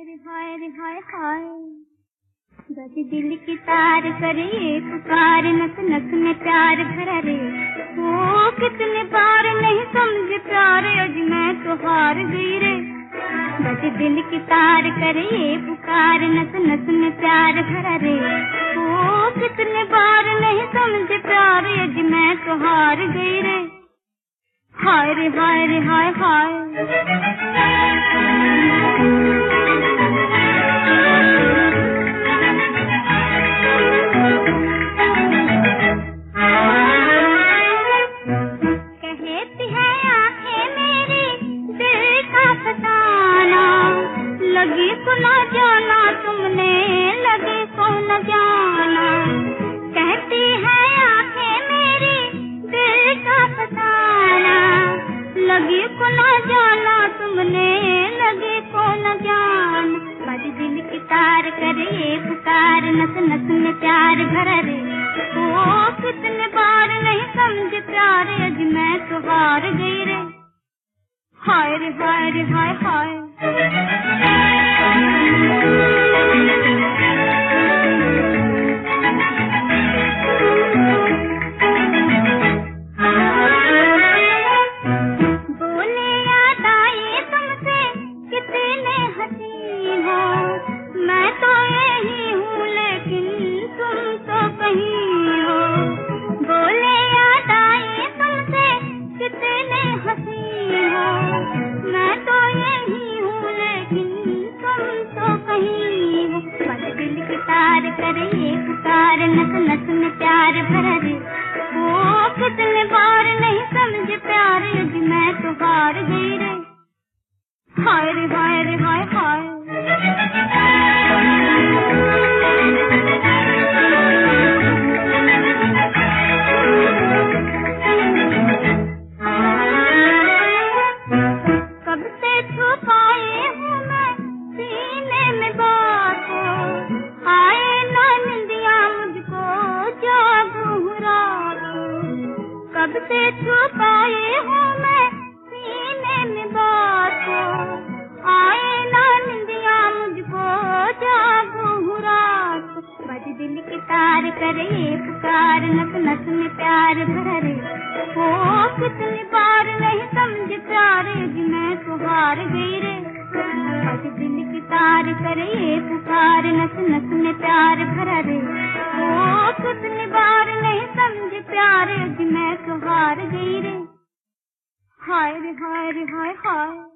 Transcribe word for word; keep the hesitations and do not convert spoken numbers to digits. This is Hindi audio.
रे हाय रे हाय हाय, बज दिल की तार करे पुकार, नस नस में प्यार भरा रे। ओ कितने बार नहीं समझे प्यार, आज मैं तो हार गई रे। बज दिल की तार करे पुकार, नस नस में प्यार भरा रे। ओ कितने बार नहीं समझे प्यार, आज मैं तो हार गई रे। हाय रे हाय रे हाय हाय, कहती है आंखें मेरी दिल का फसाना, लगी को न जाना तुमने, लगी को न जाना। कहती है आंखें मेरी दिल का फसाना, लगी को न जाना तुमने, लगी को न जाना। बज दिल की तार करे पुकार, नस नस में प्यार भरा रे। ओ कितने बार नहीं समझे प्यार, आज मैं तो हार गई रे। हाय रे हाय रे हाय हाय, बोले याद आए तुमसे कितने हंसी हो, मैं तो यही हूँ लेकिन तुम तो कहीं हो। बोले याद आए तुमसे कितने हंसी हो, मैं तो यही हूँ लेकिन तुम तो कहीं हो। बज दिल की तार करे पुकार, नस नस में प्यार भरा रे। ओ कितने बार नहीं समझे प्यार, आज मैं तो हार गई रे। हाय रे हाय रे हाय हाय, कब से छुपाए हूँ मैं सीने में बात, आए ना निंदिया मुझको जागूं रात। कब से छुपाए हूँ मैं सीने में बात, आए ना निंदिया मुझको जागूं रात। बज दिल की तार करे पुकार, नस नस में प्यार भरा रे। ओ कितनी बार नहीं समझे प्यार, आज मैं तो हार गई रे। बज दिल की तार करे पुकार, नस नस में प्यार भरा रे। ओ कितनी बार नहीं समझे प्यार, आज मैं तो हार गई रे। हाय रे हाय रे हाय हाय।